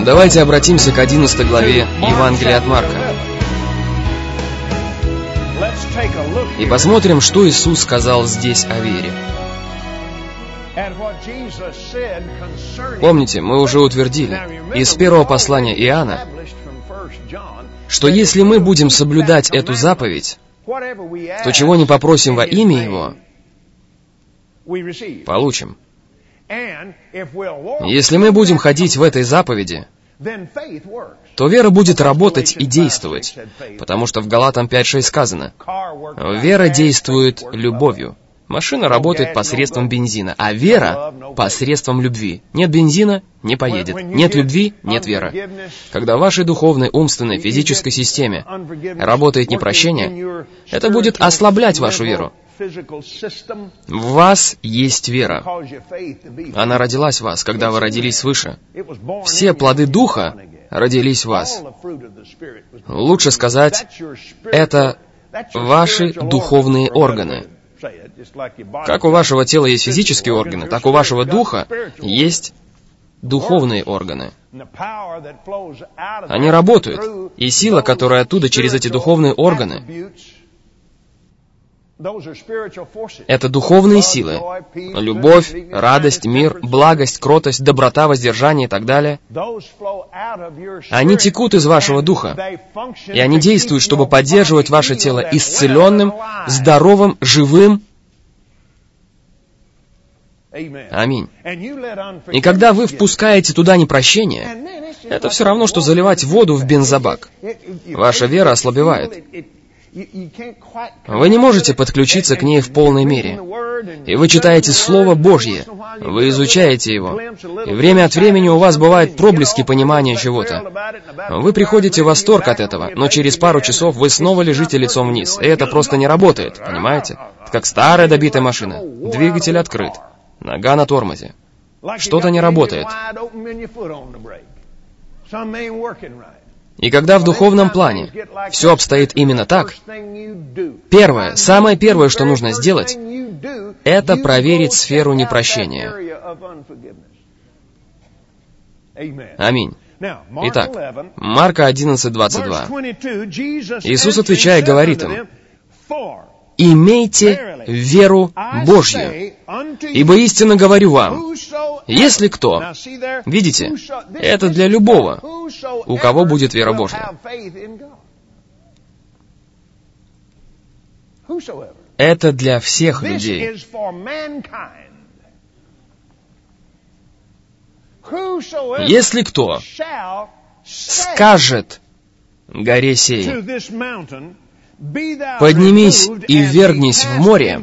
Давайте обратимся к 11 главе Евангелия от Марка и посмотрим, что Иисус сказал здесь о вере. Помните, мы уже утвердили из первого послания Иоанна, что если мы будем соблюдать эту заповедь, то чего не попросим во имя Его, получим. Если мы будем ходить в этой заповеди, то вера будет работать и действовать, потому что в Галатам 5:6 сказано: «Вера действует любовью». Машина работает посредством бензина, а вера — посредством любви. Нет бензина — не поедет. Нет любви — нет веры. Когда в вашей духовной, умственной, физической системе работает непрощение, это будет ослаблять вашу веру. В вас есть вера. Она родилась в вас, когда вы родились свыше. Все плоды Духа родились в вас. Лучше сказать, это ваши духовные органы. Как у вашего тела есть физические органы, так у вашего духа есть духовные органы. Они работают, и сила, которая оттуда через эти духовные органы, это духовные силы. Любовь, радость, мир, благость, кротость, доброта, воздержание и так далее. Они текут из вашего духа, и они действуют, чтобы поддерживать ваше тело исцеленным, здоровым, живым. Аминь. И когда вы впускаете туда непрощение, это все равно, что заливать воду в бензобак. Ваша вера ослабевает. Вы не можете подключиться к ней в полной мере. И вы читаете Слово Божье, вы изучаете его, и время от времени у вас бывают проблески понимания чего-то. Вы приходите в восторг от этого, но через пару часов вы снова лежите лицом вниз, и это просто не работает, понимаете? Это как старая добитая машина. Двигатель открыт, нога на тормозе. Что-то не работает. И когда в духовном плане все обстоит именно так, самое первое, что нужно сделать, это проверить сферу непрощения. Аминь. Итак, Марка 11:22. Иисус, отвечая, говорит им: «Имейте веру Божью, ибо истинно говорю вам, если кто...» Видите, это для любого, у кого будет вера Божья. Это для всех людей. Если кто скажет горе сей: «Поднимись и ввергнись в море»,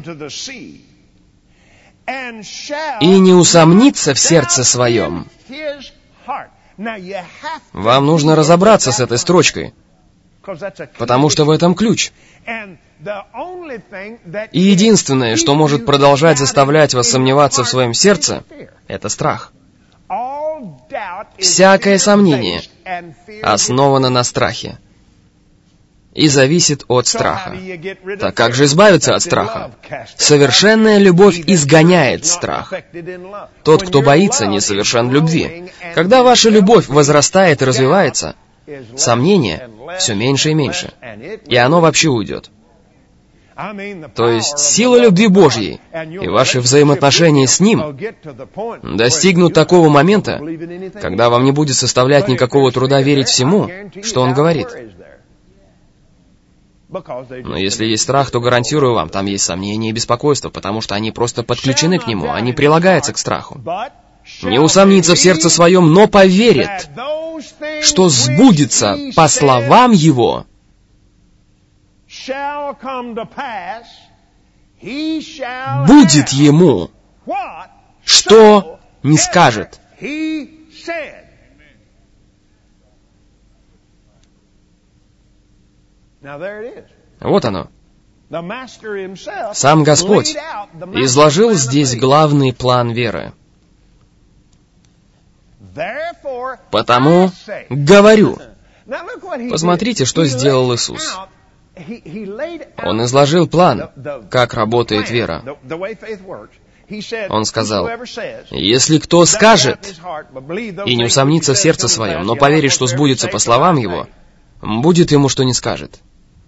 и не усомнится в сердце своем. Вам нужно разобраться с этой строчкой, потому что в этом ключ. И единственное, что может продолжать заставлять вас сомневаться в своем сердце, это страх. Всякое сомнение основано на страхе и зависит от страха. Так как же избавиться от страха? Совершенная любовь изгоняет страх. Тот, кто боится, несовершен в любви. Когда ваша любовь возрастает и развивается, сомнение все меньше и меньше, и оно вообще уйдет. То есть сила любви Божьей и ваши взаимоотношения с Ним достигнут такого момента, когда вам не будет составлять никакого труда верить всему, что Он говорит. Но если есть страх, то гарантирую вам, там есть сомнения и беспокойство, потому что они просто подключены к нему, они прилагаются к страху. Не усомнится в сердце своем, но поверит, что сбудется по словам его, будет ему, что не скажет. Вот оно. Сам Господь изложил здесь главный план веры. «Потому говорю». Посмотрите, что сделал Иисус. Он изложил план, как работает вера. Он сказал, «Если кто скажет и не усомнится в сердце своем, но поверит, что сбудется по словам его, будет ему, что не скажет».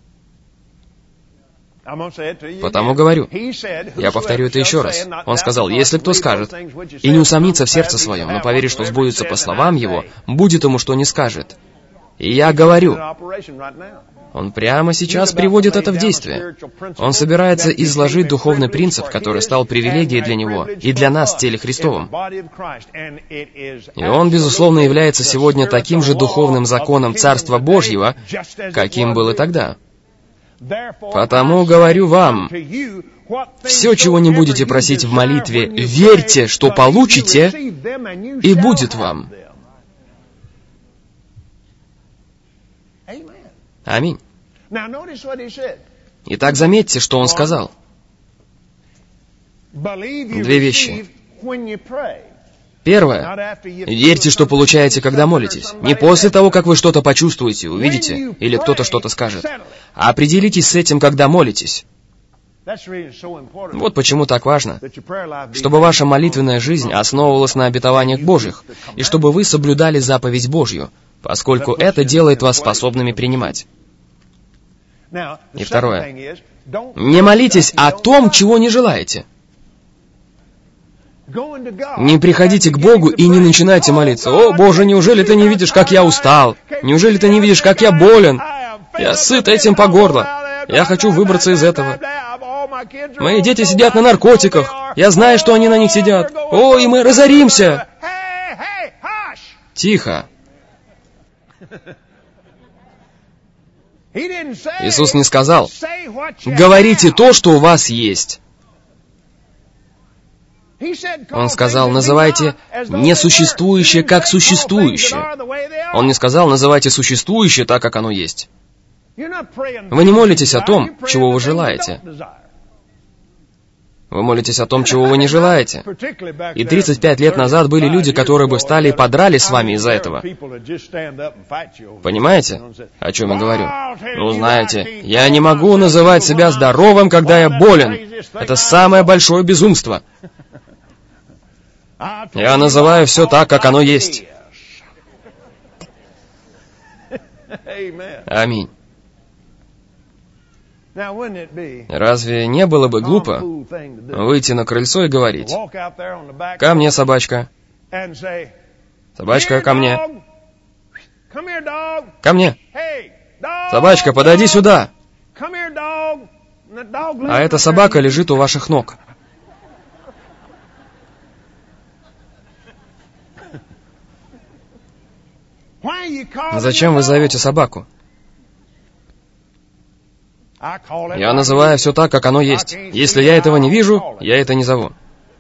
Потому говорю, я повторю это еще раз. Он сказал, «Если кто скажет и не усомнится в сердце своем, но поверит, что сбудется по словам его, будет ему, что не скажет». И я говорю, он прямо сейчас приводит это в действие. Он собирается изложить духовный принцип, который стал привилегией для него и для нас в теле Христовом. И он, безусловно, является сегодня таким же духовным законом Царства Божьего, каким был и тогда. Потому говорю вам, все, чего не будете просить в молитве, верьте, что получите, и будет вам. Аминь. Итак, заметьте, что он сказал. Две вещи. Первое. Верьте, что получаете, когда молитесь. Не после того, как вы что-то почувствуете, увидите, или кто-то что-то скажет. А определитесь с этим, когда молитесь. Вот почему так важно, чтобы ваша молитвенная жизнь основывалась на обетованиях Божьих, и чтобы вы соблюдали заповедь Божью, поскольку это делает вас способными принимать. И второе. Не молитесь о том, чего не желаете. Не приходите к Богу и не начинайте молиться. «О, Боже, неужели ты не видишь, как я устал? Неужели ты не видишь, как я болен? Я сыт этим по горло. Я хочу выбраться из этого. Мои дети сидят на наркотиках. Я знаю, что они на них сидят. О, и мы разоримся!» Тихо. Иисус не сказал, «Говорите то, что у вас есть». Он сказал, называйте несуществующее как существующее. Он не сказал, называйте существующее так, как оно есть. Вы не молитесь о том, чего вы желаете. Вы молитесь о том, чего вы не желаете. И 35 лет назад были люди, которые бы встали и подрались с вами из-за этого. Понимаете, о чем я говорю? Ну, знаете, я не могу называть себя здоровым, когда я болен. Это самое большое безумство. Я называю все так, как оно есть. Аминь. Разве не было бы глупо выйти на крыльцо и говорить: «Ко мне, собачка! Собачка, ко мне! Ко мне! Собачка, подойди сюда!» А эта собака лежит у ваших ног. Зачем вы зовете собаку? Я называю все так, как оно есть. Если я этого не вижу, я это не зову.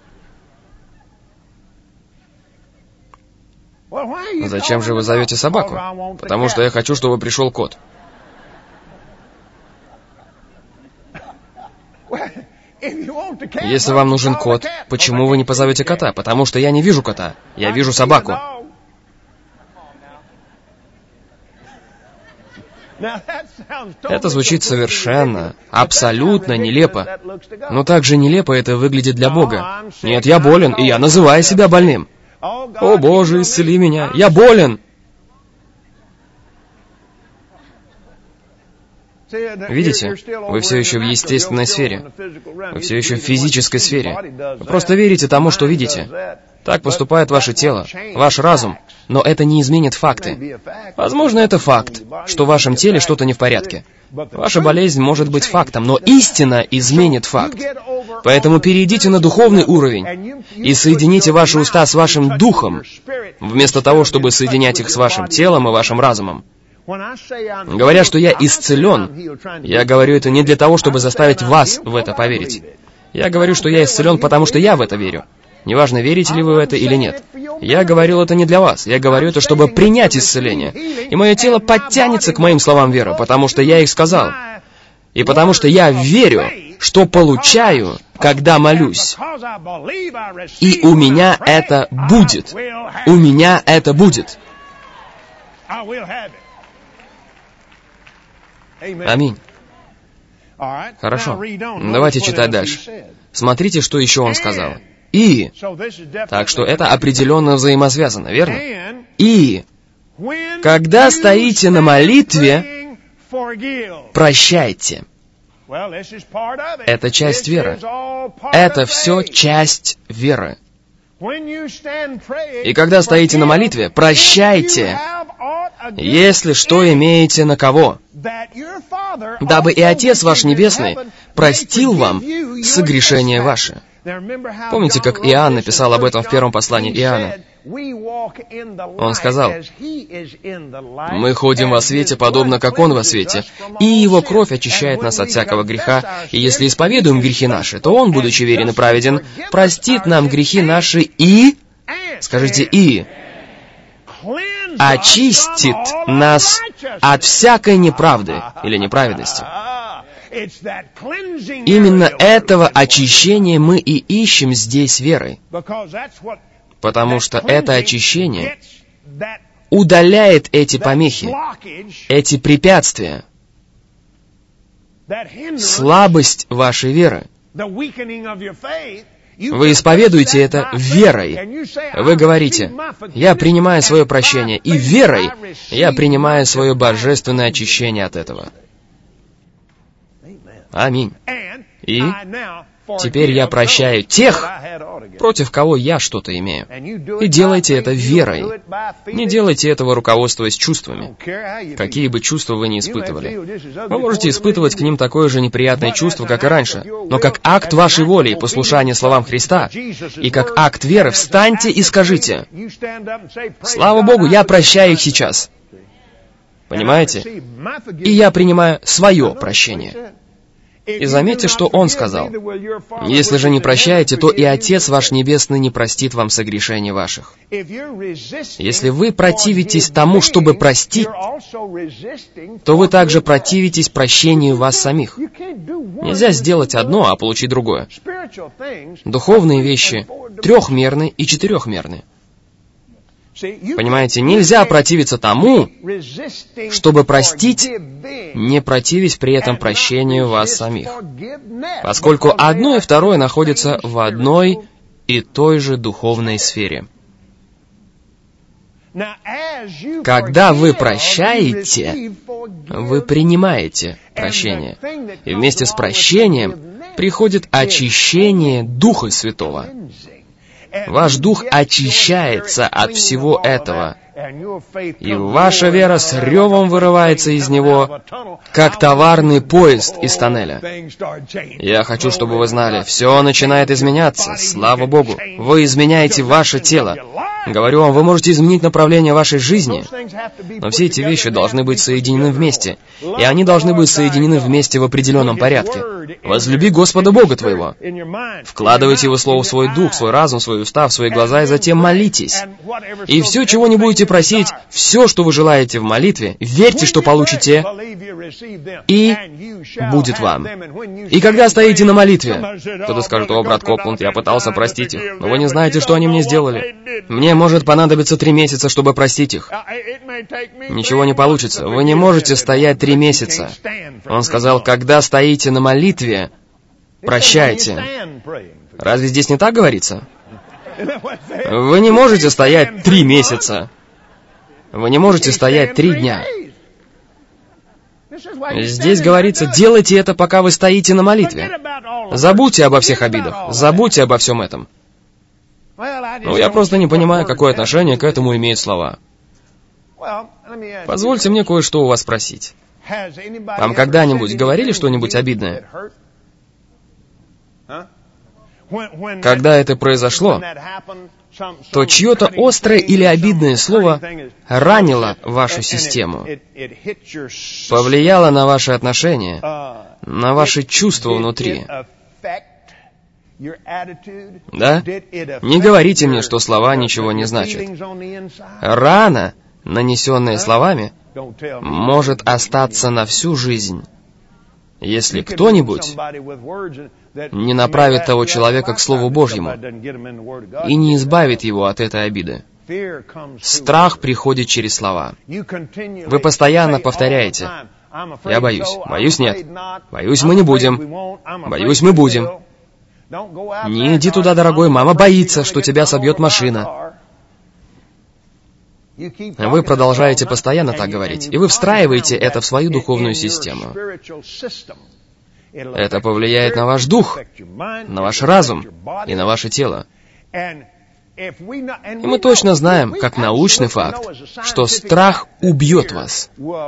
Зачем же вы зовете собаку? Потому что я хочу, чтобы пришел кот. Если вам нужен кот, почему вы не позовете кота? Потому что я не вижу кота. Я вижу собаку. Это звучит совершенно, абсолютно нелепо. Но также нелепо это выглядит для Бога. Нет, я болен, и я называю себя больным. О, Боже, исцели меня, я болен! Видите, вы все еще в естественной сфере. Вы все еще в физической сфере. Вы просто верите тому, что видите. Так поступает ваше тело, ваш разум. Но это не изменит факты. Возможно, это факт, что в вашем теле что-то не в порядке. Ваша болезнь может быть фактом, но истина изменит факт. Поэтому перейдите на духовный уровень и соедините ваши уста с вашим духом, вместо того, чтобы соединять их с вашим телом и вашим разумом. Говоря, что я исцелен, я говорю это не для того, чтобы заставить вас в это поверить. Я говорю, что я исцелен, потому что я в это верю. Неважно, верите ли вы в это или нет. Я говорил это не для вас. Я говорю это, чтобы принять исцеление. И мое тело подтянется к моим словам веры, потому что я их сказал. И потому что я верю, что получаю, когда молюсь. И у меня это будет. У меня это будет. Аминь. Хорошо. Давайте читать дальше. Смотрите, что еще он сказал. И. Так что это определенно взаимосвязано, верно? И. Когда стоите на молитве, прощайте. Это часть веры. Это все часть веры. И когда стоите на молитве, прощайте, если что имеете на кого, дабы и Отец ваш Небесный простил вам согрешения ваши. Помните, как Иоанн написал об этом в первом послании Иоанна? Он сказал: «Мы ходим во свете, подобно как Он во свете, и Его кровь очищает нас от всякого греха, и если исповедуем грехи наши, то Он, будучи верен и праведен, простит нам грехи наши и...» Скажите «и...» очистит нас от всякой неправды или неправедности. Именно этого очищения мы и ищем здесь верой. Потому что это очищение удаляет эти помехи, эти препятствия, слабость вашей веры. Вы исповедуете это верой. Вы говорите: «Я принимаю свое прощение», и верой я принимаю свое божественное очищение от этого. Аминь. И теперь я прощаю тех, против кого я что-то имею. И делайте это верой. Не делайте этого, руководствуясь чувствами. Какие бы чувства вы ни испытывали. Вы можете испытывать к ним такое же неприятное чувство, как и раньше. Но как акт вашей воли и послушания словам Христа, и как акт веры, встаньте и скажите: «Слава Богу, я прощаю их сейчас». Понимаете? И я принимаю свое прощение. И заметьте, что Он сказал: «Если же не прощаете, то и Отец ваш Небесный не простит вам согрешений ваших». Если вы противитесь тому, чтобы простить, то вы также противитесь прощению вас самих. Нельзя сделать одно, а получить другое. Духовные вещи трехмерны и четырехмерны. Понимаете, нельзя противиться тому, чтобы простить, не противясь при этом прощению вас самих. Поскольку одно и второе находятся в одной и той же духовной сфере. Когда вы прощаете, вы принимаете прощение. И вместе с прощением приходит очищение Духа Святого. Ваш дух очищается от всего этого, и ваша вера с ревом вырывается из него, как товарный поезд из тоннеля. Я хочу, чтобы вы знали, все начинает изменяться, слава Богу. Вы изменяете ваше тело. Говорю вам, вы можете изменить направление вашей жизни, но все эти вещи должны быть соединены вместе, и они должны быть соединены вместе в определенном порядке. Возлюби Господа Бога твоего. Вкладывайте Его Слово в свой дух, свой разум, свой уста, в свои глаза, и затем молитесь. И все, чего не будете просить, все, что вы желаете в молитве, верьте, что получите, и будет вам. И когда стоите на молитве, кто-то скажет: «О, брат Копланд, я пытался простить их, но вы не знаете, что они мне сделали. Мне может понадобиться 3 месяца, чтобы простить их». Ничего не получится. Вы не можете стоять 3 месяца. Он сказал: когда стоите на молитве, прощайте. Разве здесь не так говорится? Вы не можете стоять 3 месяца. Вы не можете стоять 3 дня. Здесь говорится: делайте это, пока вы стоите на молитве. Забудьте обо всех обидах. Забудьте обо всем этом. Ну, я просто не понимаю, какое отношение к этому имеют слова. Позвольте мне кое-что у вас спросить. Вам когда-нибудь говорили что-нибудь обидное? Когда это произошло, то чье-то острое или обидное слово ранило вашу систему, повлияло на ваши отношения, на ваши чувства внутри. Да? Не говорите мне, что слова ничего не значат. Рана, нанесенная словами, может остаться на всю жизнь, если кто-нибудь не направит того человека к Слову Божьему и не избавит его от этой обиды. Страх приходит через слова. Вы постоянно повторяете: «Я боюсь». «Боюсь» нет. «Боюсь» мы не будем. «Боюсь» мы будем. Не иди туда, дорогой, мама боится, что тебя собьет машина. Вы продолжаете постоянно так говорить, и вы встраиваете это в свою духовную систему. Это повлияет на ваш дух, на ваш разум и на ваше тело. И мы точно знаем, как научный факт, что страх убьет вас.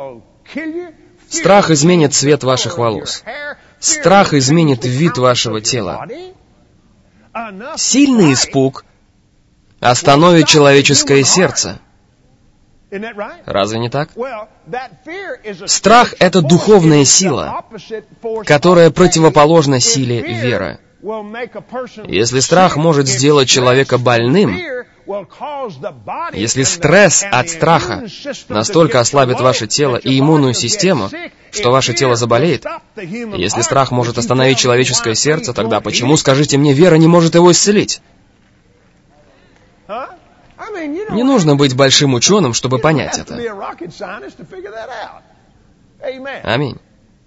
Страх изменит цвет ваших волос. Страх изменит вид вашего тела. Сильный испуг остановит человеческое сердце. Разве не так? Страх — это духовная сила, которая противоположна силе веры. Если страх может сделать человека больным, если стресс от страха настолько ослабит ваше тело и иммунную систему, что ваше тело заболеет, если страх может остановить человеческое сердце, тогда почему, скажите мне, вера не может его исцелить? Не нужно быть большим ученым, чтобы понять это. Аминь.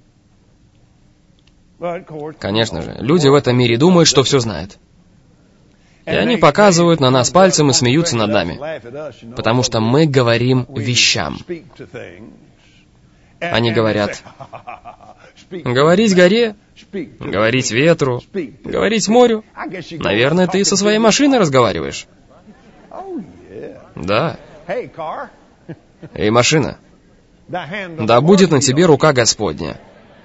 Конечно же, люди в этом мире думают, что все знают. И они показывают на нас пальцем и смеются над нами, потому что мы говорим вещам. Они говорят: говорить горе, говорить ветру, говорить морю. Наверное, ты со своей машиной разговариваешь. Да. Эй, машина, да будет на тебе рука Господня.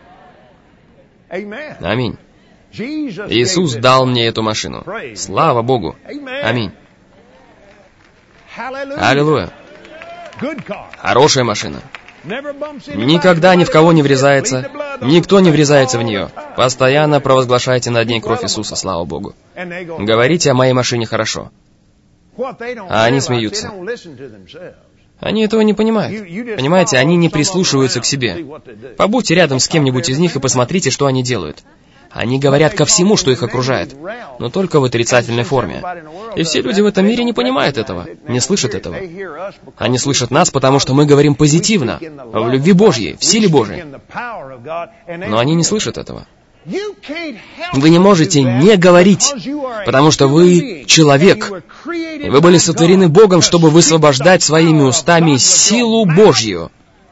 Аминь. Иисус дал мне эту машину. Слава Богу. Аминь. Аллилуйя. Хорошая машина. Никогда ни в кого не врезается, никто не врезается в нее. Постоянно провозглашайте над ней кровь Иисуса, слава Богу. Говорите о моей машине хорошо. А они смеются. Они этого не понимают. Понимаете, они не прислушиваются к себе. Побудьте рядом с кем-нибудь из них и посмотрите, что они делают. Они говорят ко всему, что их окружает, но только в отрицательной форме. И все люди в этом мире не понимают этого, не слышат этого. Они слышат нас, потому что мы говорим позитивно, в любви Божьей, в силе Божьей. Но они не слышат этого. Вы не можете не говорить, потому что вы человек, и вы были сотворены Богом, чтобы высвобождать своими устами силу Божью.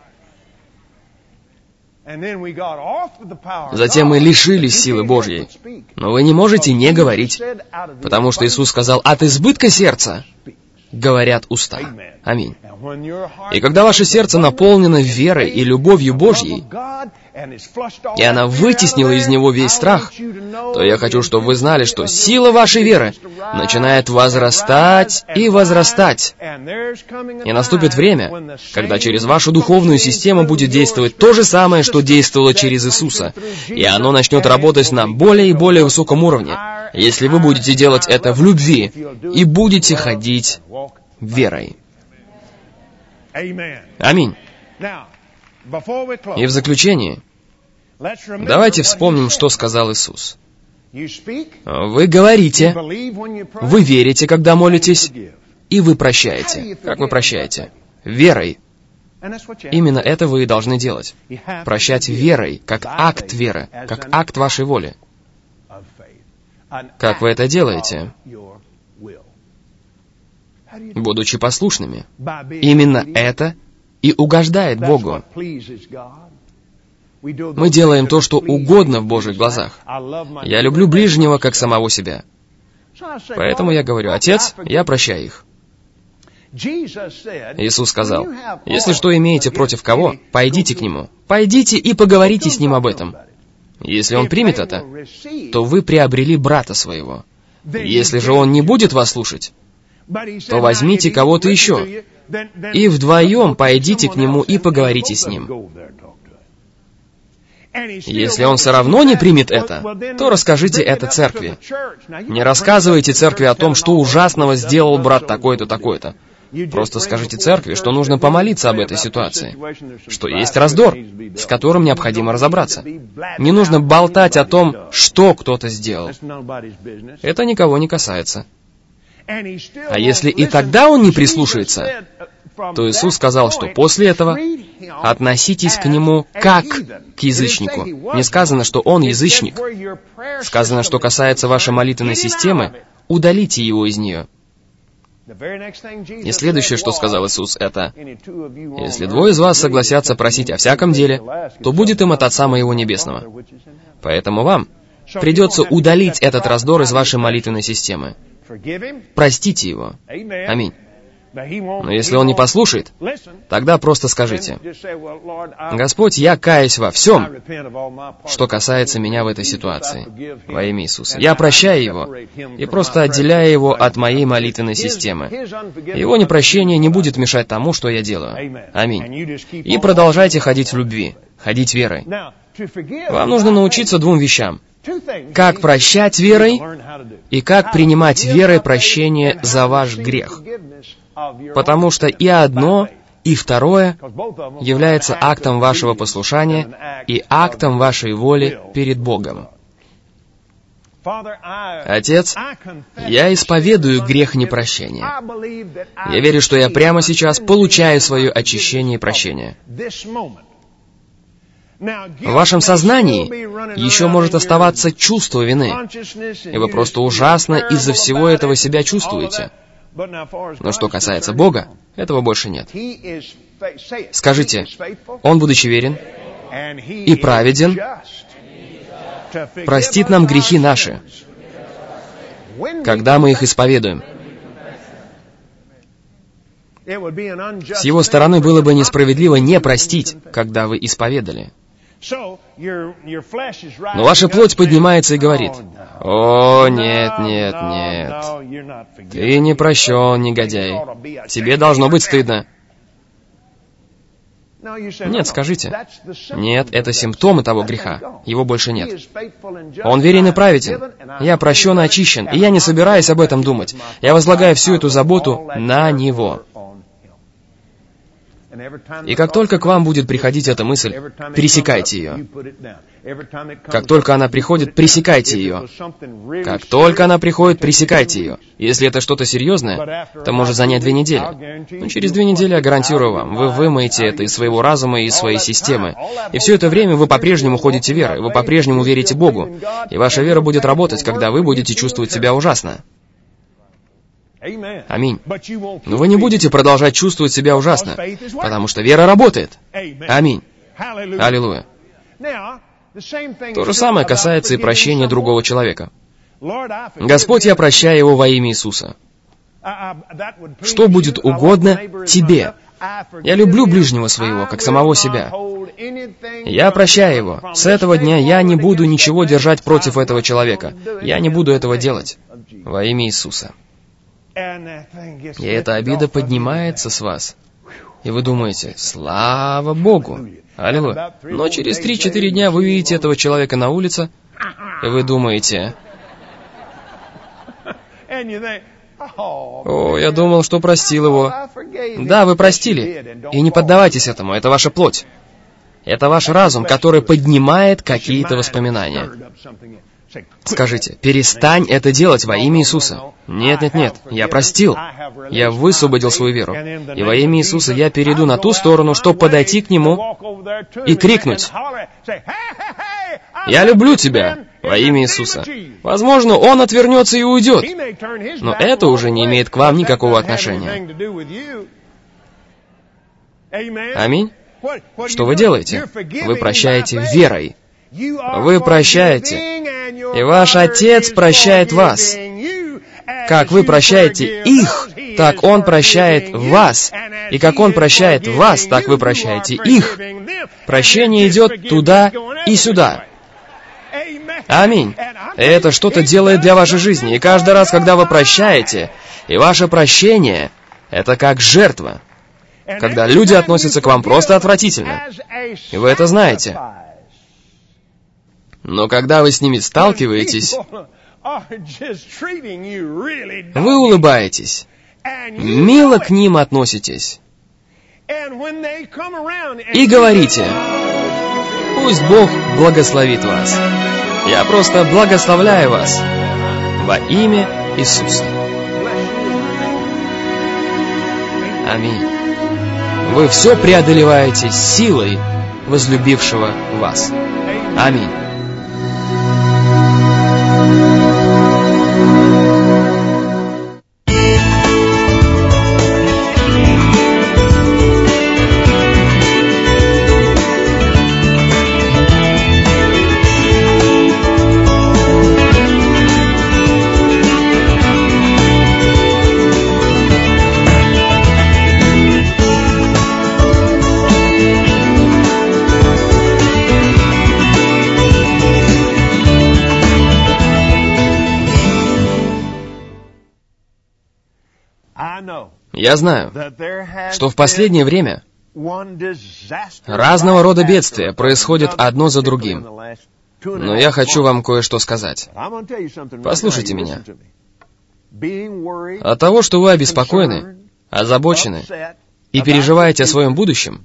Затем мы лишились силы Божьей. Но вы не можете не говорить, потому что Иисус сказал: от избытка сердца говорят уста. Аминь. И когда ваше сердце наполнено верой и любовью Божьей, и она вытеснила из него весь страх, то я хочу, чтобы вы знали, что сила вашей веры начинает возрастать и возрастать. И наступит время, когда через вашу духовную систему будет действовать то же самое, что действовало через Иисуса, и оно начнет работать на более и более высоком уровне, если вы будете делать это в любви и будете ходить верой. Аминь. И в заключение, давайте вспомним, что сказал Иисус. Вы говорите, вы верите, когда молитесь, и вы прощаете. Как вы прощаете? Верой. Именно это вы и должны делать. Прощать верой, как акт веры, как акт вашей воли. Как вы это делаете? Будучи послушными. Именно это и угождает Богу. Мы делаем то, что угодно в Божьих глазах. Я люблю ближнего, как самого себя. Поэтому я говорю: Отец, я прощаю их. Иисус сказал: если что имеете против кого, пойдите к нему. Пойдите и поговорите с ним об этом. Если он примет это, то вы приобрели брата своего. Если же он не будет вас слушать, то возьмите кого-то еще, и вдвоем пойдите к нему и поговорите с ним. Если он все равно не примет это, то расскажите это церкви. Не рассказывайте церкви о том, что ужасного сделал брат такой-то, такой-то. Просто скажите церкви, что нужно помолиться об этой ситуации, что есть раздор, с которым необходимо разобраться. Не нужно болтать о том, что кто-то сделал. Это никого не касается. А если и тогда он не прислушается, то Иисус сказал, что после этого относитесь к Нему как к язычнику. Не сказано, что Он язычник. Сказано, что касается вашей молитвенной системы, удалите его из нее. И следующее, что сказал Иисус, это: «Если двое из вас согласятся просить о всяком деле, то будет им от Отца Моего Небесного». Поэтому вам придется удалить этот раздор из вашей молитвенной системы. Простите его. Аминь. Но если он не послушает, тогда просто скажите: «Господь, я каюсь во всем, что касается меня в этой ситуации, во имя Иисуса. Я прощаю его и просто отделяю его от моей молитвенной системы. Его непрощение не будет мешать тому, что я делаю». Аминь. И продолжайте ходить в любви, ходить верой. Вам нужно научиться двум вещам: как прощать верой и как принимать верой прощение за ваш грех. Потому что и одно, и второе является актом вашего послушания и актом вашей воли перед Богом. Отец, я исповедую грех непрощения. Я верю, что я прямо сейчас получаю свое очищение и прощение. В вашем сознании еще может оставаться чувство вины, и вы просто ужасно из-за всего этого себя чувствуете. Но что касается Бога, этого больше нет. Скажите: Он, будучи верен и праведен, простит нам грехи наши, когда мы их исповедуем. С Его стороны было бы несправедливо не простить, когда вы исповедали. Но ваша плоть поднимается и говорит: «О, нет, нет, нет, ты не прощен, негодяй, тебе должно быть стыдно». Нет, скажите: «Нет, это симптомы того греха, его больше нет. Он верен и праведен, я прощен и очищен, и я не собираюсь об этом думать. Я возлагаю всю эту заботу на Него». И как только к вам будет приходить эта мысль, пересекайте ее. Как только она приходит, пресекайте ее. Как только она приходит, пресекайте ее. Если это что-то серьезное, то может занять 2 недели. Но через 2 недели, я гарантирую вам, вы вымоете это из своего разума и из своей системы. И все это время вы по-прежнему ходите верой, вы по-прежнему верите Богу. И ваша вера будет работать, когда вы будете чувствовать себя ужасно. Аминь. Но вы не будете продолжать чувствовать себя ужасно, потому что вера работает. Аминь. Аллилуйя. То же самое касается и прощения другого человека. Господь, я прощаю его во имя Иисуса. Что будет угодно тебе. Я люблю ближнего своего, как самого себя. Я прощаю его. С этого дня я не буду ничего держать против этого человека. Я не буду этого делать. Во имя Иисуса. И эта обида поднимается с вас. И вы думаете: слава Богу! Аллилуйя! Но через 3-4 дня вы видите этого человека на улице, и вы думаете: «О, я думал, что простил его». Да, вы простили. И не поддавайтесь этому, это ваша плоть. Это ваш разум, который поднимает какие-то воспоминания. Скажите: перестань это делать во имя Иисуса. Нет, нет, нет, я простил. Я высвободил свою веру. И во имя Иисуса я перейду на ту сторону, чтобы подойти к Нему и крикнуть: «Я люблю тебя» во имя Иисуса. Возможно, Он отвернется и уйдет, но это уже не имеет к вам никакого отношения. Аминь. Что вы делаете? Вы прощаете верой. Вы прощаете, и ваш Отец прощает вас. Как вы прощаете их, так Он прощает вас. И как Он прощает вас, так вы прощаете их. Прощение идет туда и сюда. Аминь. Это что-то делает для вашей жизни. И каждый раз, когда вы прощаете, и ваше прощение, это как жертва. Когда люди относятся к вам просто отвратительно. И вы это знаете. Но когда вы с ними сталкиваетесь, вы улыбаетесь, мило к ним относитесь и говорите: «Пусть Бог благословит вас. Я просто благословляю вас во имя Иисуса». Аминь. Вы все преодолеваете силой возлюбившего вас. Аминь. Я знаю, что в последнее время разного рода бедствия происходят одно за другим. Но я хочу вам кое-что сказать. Послушайте меня. От того, что вы обеспокоены, озабочены и переживаете о своем будущем,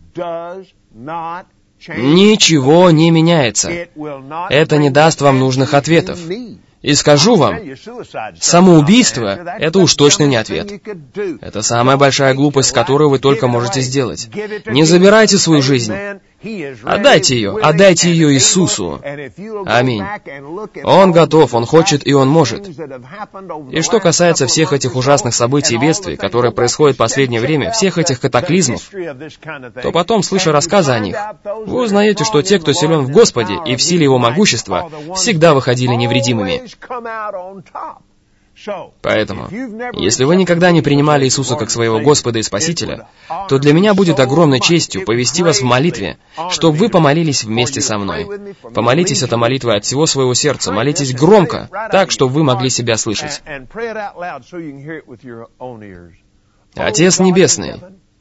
ничего не меняется. Это не даст вам нужных ответов. И скажу вам, самоубийство — это уж точно не ответ. Это самая большая глупость, которую вы только можете сделать. Не забирайте свою жизнь. Отдайте ее Иисусу. Аминь. Он готов, Он хочет и Он может. И что касается всех этих ужасных событий и бедствий, которые происходят в последнее время, всех этих катаклизмов, то потом, слыша рассказы о них, вы узнаете, что те, кто силен в Господе и в силе Его могущества, всегда выходили невредимыми. Поэтому, если вы никогда не принимали Иисуса как своего Господа и Спасителя, то для меня будет огромной честью повести вас в молитве, чтобы вы помолились вместе со мной. Помолитесь этой молитвой от всего своего сердца, молитесь громко, так, чтобы вы могли себя слышать. Отец Небесный,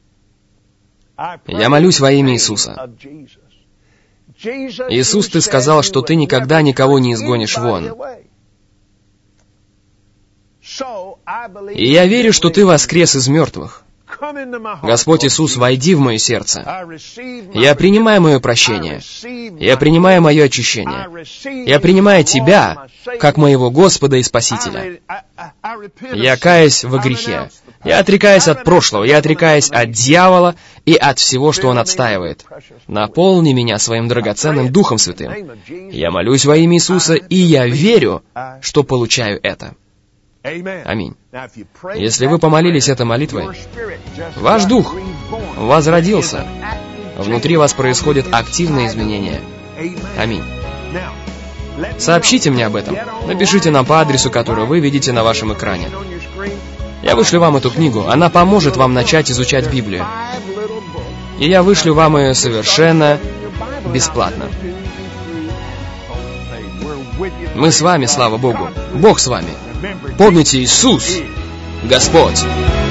я молюсь во имя Иисуса. Иисус, Ты сказал, что Ты никогда никого не изгонишь вон. И я верю, что Ты воскрес из мертвых. Господь Иисус, войди в мое сердце. Я принимаю мое прощение. Я принимаю мое очищение. Я принимаю Тебя, как моего Господа и Спасителя. Я каюсь во грехе. Я отрекаюсь от прошлого. Я отрекаюсь от дьявола и от всего, что он отстаивает. Наполни меня своим драгоценным Духом Святым. Я молюсь во имя Иисуса, и я верю, что получаю это. Аминь. Если вы помолились этой молитвой, ваш дух возродился. Внутри вас происходят активные изменения. Аминь. Сообщите мне об этом. Напишите нам по адресу, который вы видите на вашем экране. Я вышлю вам эту книгу. Она поможет вам начать изучать Библию. И я вышлю вам ее совершенно бесплатно. Мы с вами, слава Богу. Бог с вами. Помните, Иисус, Господь.